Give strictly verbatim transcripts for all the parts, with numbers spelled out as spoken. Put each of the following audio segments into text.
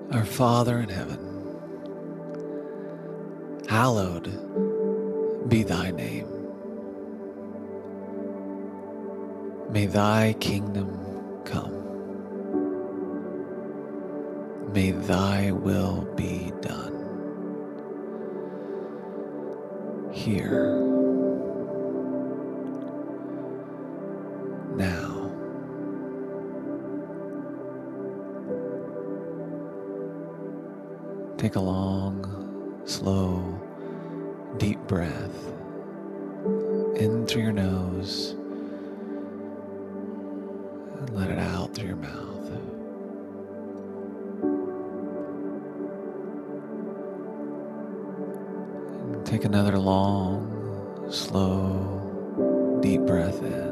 Our Father in heaven, hallowed be thy name. May thy kingdom come. May thy will be done. Here, now. Take a long, slow, deep breath in through your nose and let it out through your mouth. And take another long, slow, deep breath in.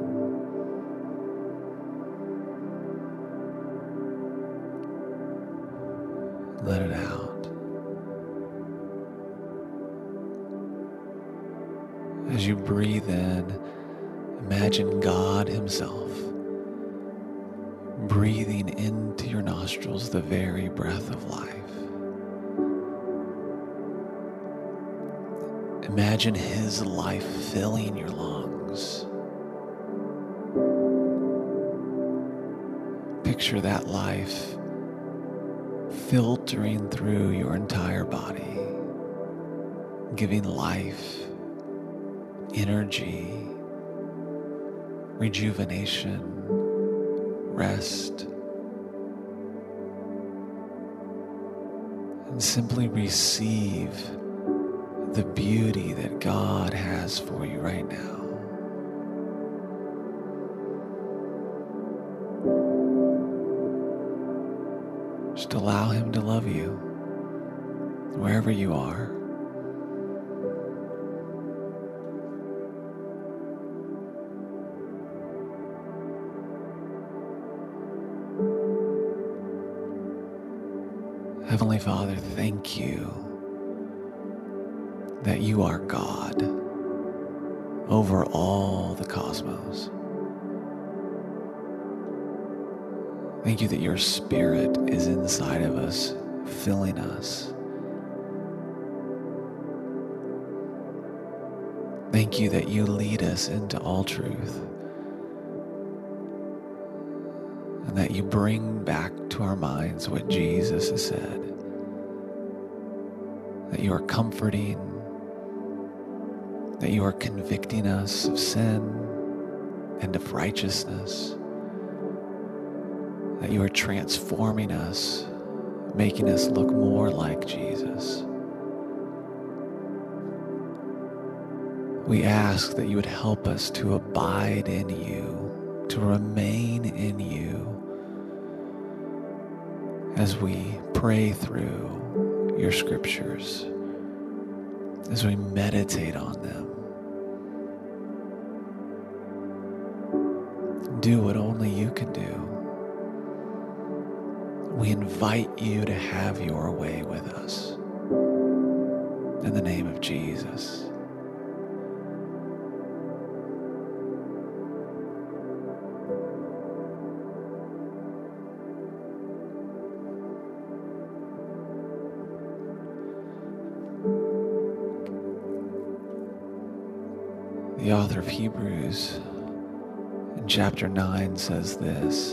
Let it out. As you breathe in, imagine God Himself breathing into your nostrils the very breath of life. Imagine His life filling your lungs. Picture that life filtering through your entire body, giving life, energy, rejuvenation, rest, and simply receive the beauty that God has for you right now. Just allow Him to love you wherever you are. Heavenly Father, thank you that you are God over all the cosmos. Thank you that your Spirit is inside of us, filling us. Thank you that you lead us into all truth, and that you bring back to our minds what Jesus has said. That you are comforting, that you are convicting us of sin and of righteousness, that you are transforming us, making us look more like Jesus. We ask that you would help us to abide in you, to remain in you, as we pray through your scriptures, as we meditate on them. Do what only you can do. We invite you to have your way with us. In the name of Jesus. The author of Hebrews in chapter nine says this: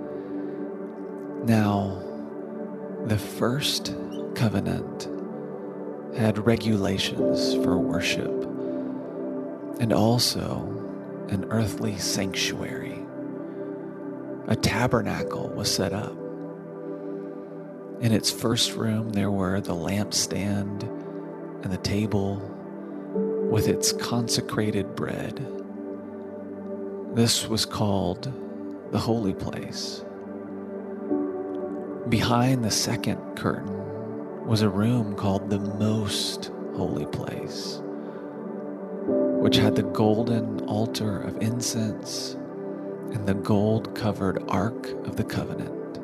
Now, the first covenant had regulations for worship and also an earthly sanctuary. A tabernacle was set up. In its first room there were the lampstand and the table with its consecrated bread. This was called the holy place. Behind the second curtain was a room called the most holy place, which had the golden altar of incense and the gold-covered Ark of the Covenant.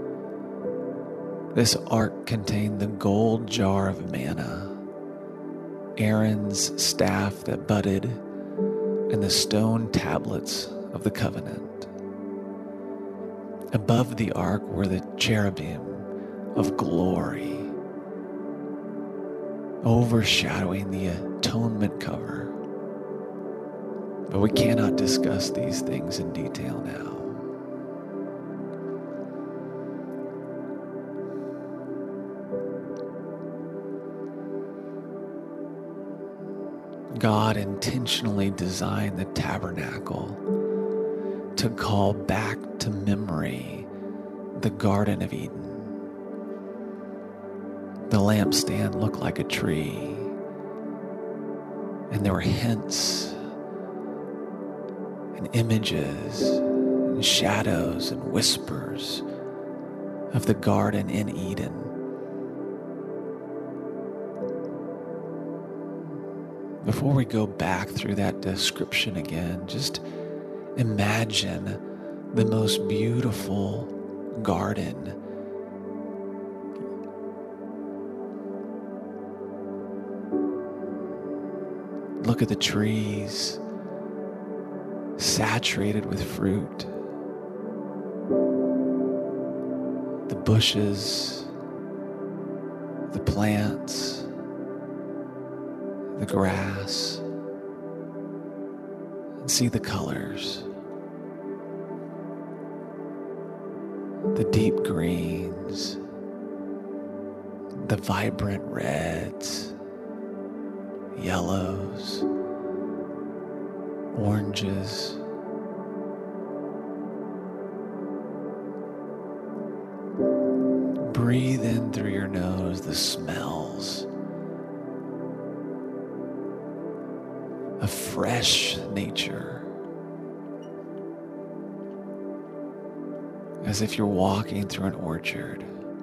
This ark contained the gold jar of manna, Aaron's staff that budded, and the stone tablets of the covenant. Above the ark were the cherubim of glory overshadowing the atonement cover. But we cannot discuss these things in detail now. God intentionally designed the tabernacle to call back to memory the Garden of Eden. The lampstand looked like a tree, and there were hints and images and shadows and whispers of the garden in Eden. Before we go back through that description again, just imagine the most beautiful garden. Look at the trees, saturated with fruit. The bushes, the plants, the grass, and see the colors. The deep greens, the vibrant reds, yellows, oranges. Breathe in through your nose the smells of fresh nature, as if you're walking through an orchard.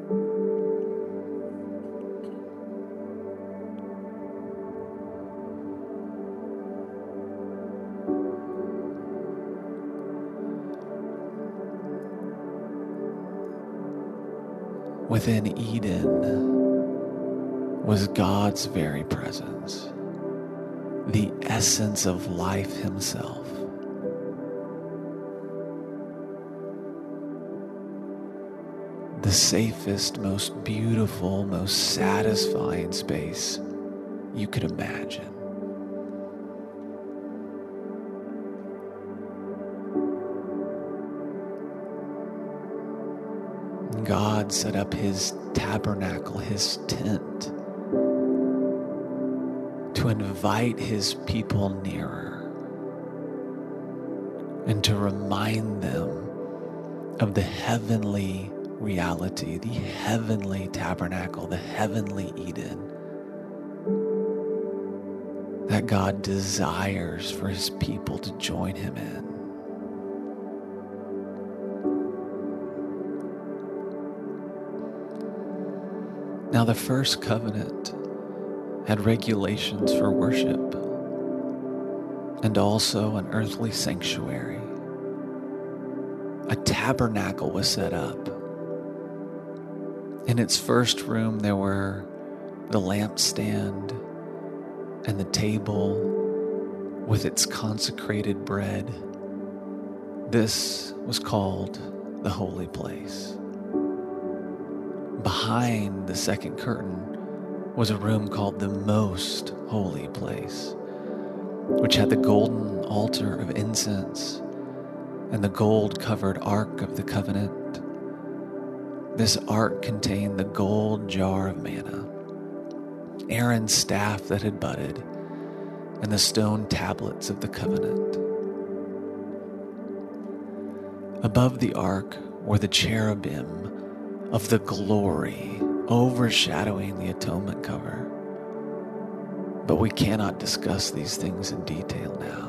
Within Eden was God's very presence, the essence of life himself. The safest, most beautiful, most satisfying space you could imagine. God set up his tabernacle, his tent, to invite his people nearer and to remind them of the heavenly reality, the heavenly tabernacle, the heavenly Eden that God desires for his people to join him in. Now, the first covenant had regulations for worship and also an earthly sanctuary. A tabernacle was set up. In its first room, there were the lampstand and the table with its consecrated bread. This was called the holy place. Behind the second curtain was a room called the most holy place, which had the golden altar of incense and the gold-covered Ark of the Covenant. This ark contained the gold jar of manna, Aaron's staff that had budded, and the stone tablets of the covenant. Above the ark were the cherubim of the glory overshadowing the atonement cover. But we cannot discuss these things in detail now.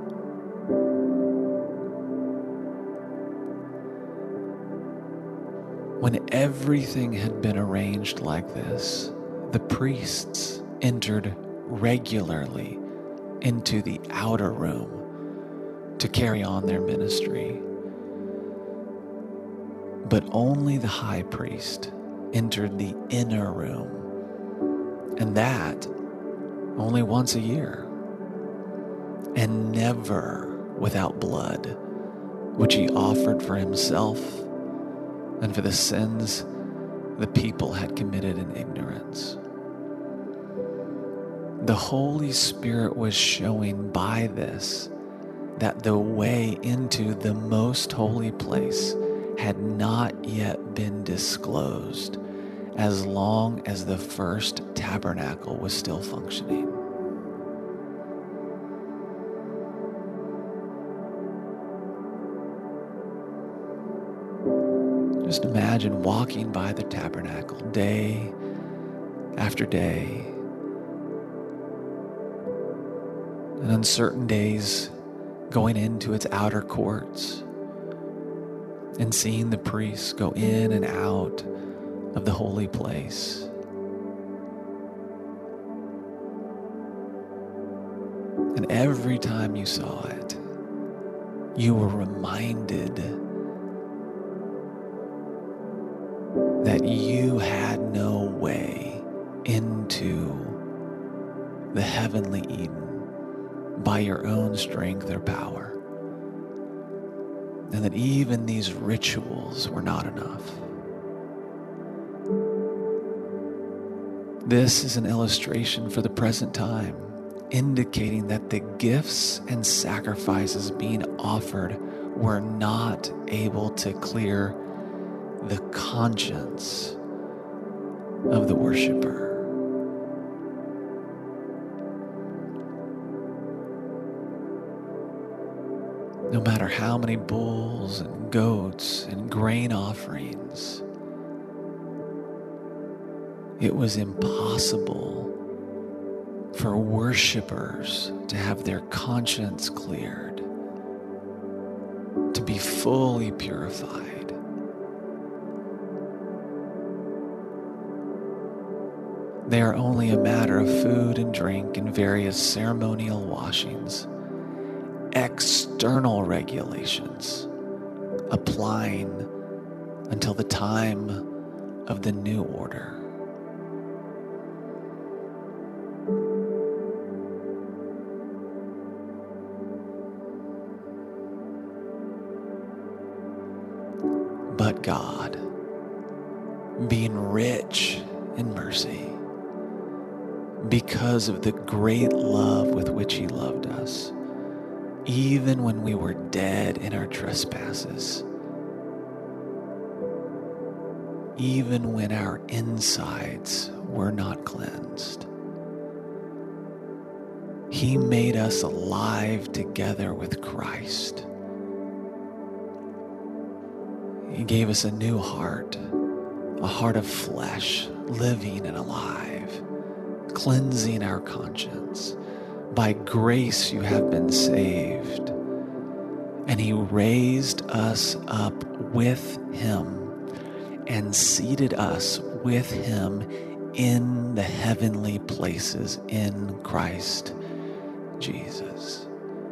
When everything had been arranged like this, the priests entered regularly into the outer room to carry on their ministry. But only the high priest entered the inner room, and that only once a year, and never without blood, which he offered for himself and for the sins the people had committed in ignorance. The Holy Spirit was showing by this that the way into the most holy place had not yet been disclosed as long as the first tabernacle was still functioning. Just imagine walking by the tabernacle day after day, and on certain days going into its outer courts and seeing the priests go in and out of the holy place. And every time you saw it, you were reminded that you had no way into the heavenly Eden by your own strength or power, and that even these rituals were not enough. This is an illustration for the present time, indicating that the gifts and sacrifices being offered were not able to clear the conscience of the worshiper. No matter how many bulls and goats and grain offerings, it was impossible for worshipers to have their conscience cleared, to be fully purified. They are only a matter of food and drink and various ceremonial washings, external regulations applying until the time of the new order. But God, being rich in mercy, because of the great love with which He loved us, even when we were dead in our trespasses, even when our insides were not cleansed, He made us alive together with Christ. He gave us a new heart, a heart of flesh, living and alive, cleansing our conscience. By grace you have been saved. And He raised us up with Him and seated us with Him in the heavenly places in Christ Jesus.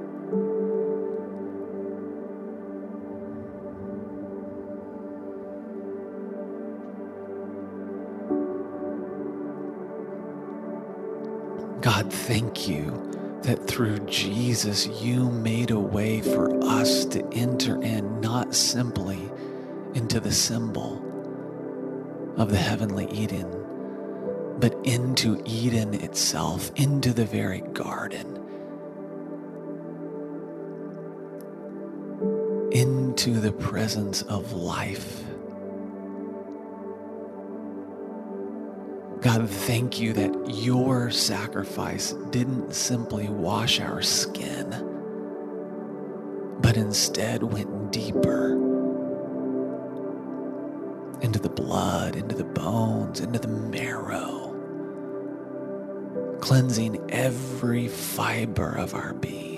God, thank you that through Jesus you made a way for us to enter in, not simply into the symbol of the heavenly Eden, but into Eden itself, into the very garden, into the presence of life. God, thank you that your sacrifice didn't simply wash our skin, but instead went deeper into the blood, into the bones, into the marrow, cleansing every fiber of our being.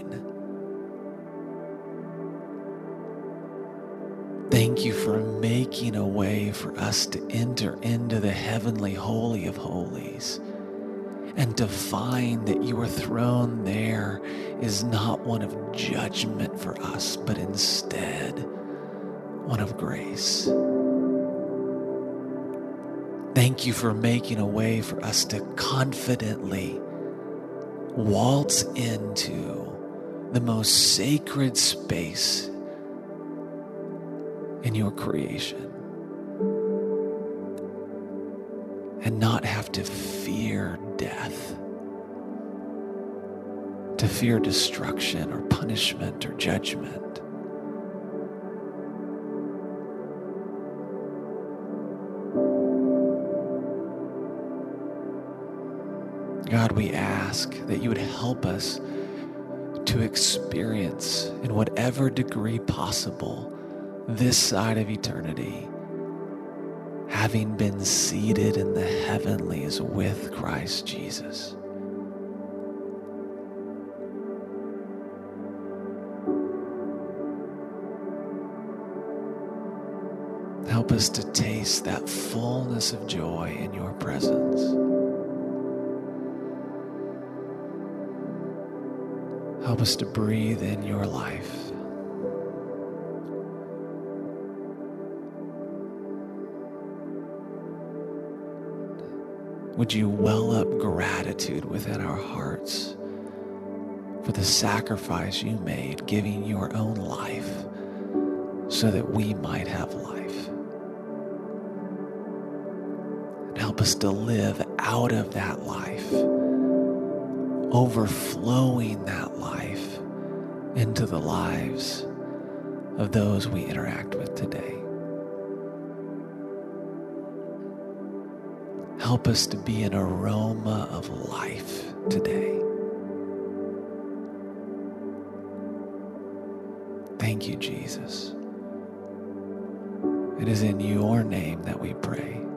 Thank you for making a way for us to enter into the heavenly holy of holies and to find that your throne there is not one of judgment for us, but instead one of grace. Thank you for making a way for us to confidently waltz into the most sacred space in your creation. and not have to fear death, to fear destruction or punishment or judgment. God, we ask that you would help us to experience, in whatever degree possible, this side of eternity, having been seated in the heavenlies with Christ Jesus. Help us to taste that fullness of joy in your presence. Help us to breathe in your life. Would you well up gratitude within our hearts for the sacrifice you made, giving your own life so that we might have life. And help us to live out of that life, overflowing that life into the lives of those we interact with today. Help us to be an aroma of life today. Thank you, Jesus. It is in your name that we pray.